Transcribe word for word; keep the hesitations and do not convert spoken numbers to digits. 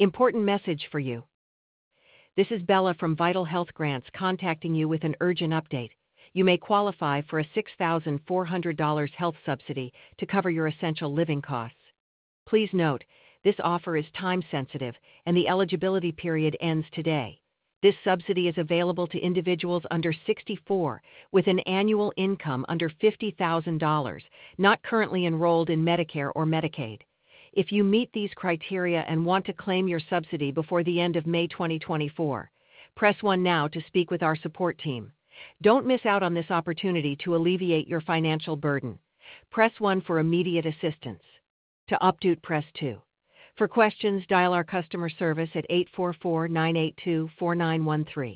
Important message for you. This is Bella from Vital Health Grants contacting you with an urgent update. You may qualify for a six thousand four hundred dollars health subsidy to cover your essential living costs. Please note, this offer is time-sensitive and the eligibility period ends today. This subsidy is available to individuals under sixty-four with an annual income under fifty thousand dollars, not currently enrolled in Medicare or Medicaid. If you meet these criteria and want to claim your subsidy before the end of May twenty twenty-four, press one now to speak with our support team. Don't miss out on this opportunity to alleviate your financial burden. Press one for immediate assistance. To opt-out, press two. For questions, dial our customer service at eight four four, nine eight two, four nine one three.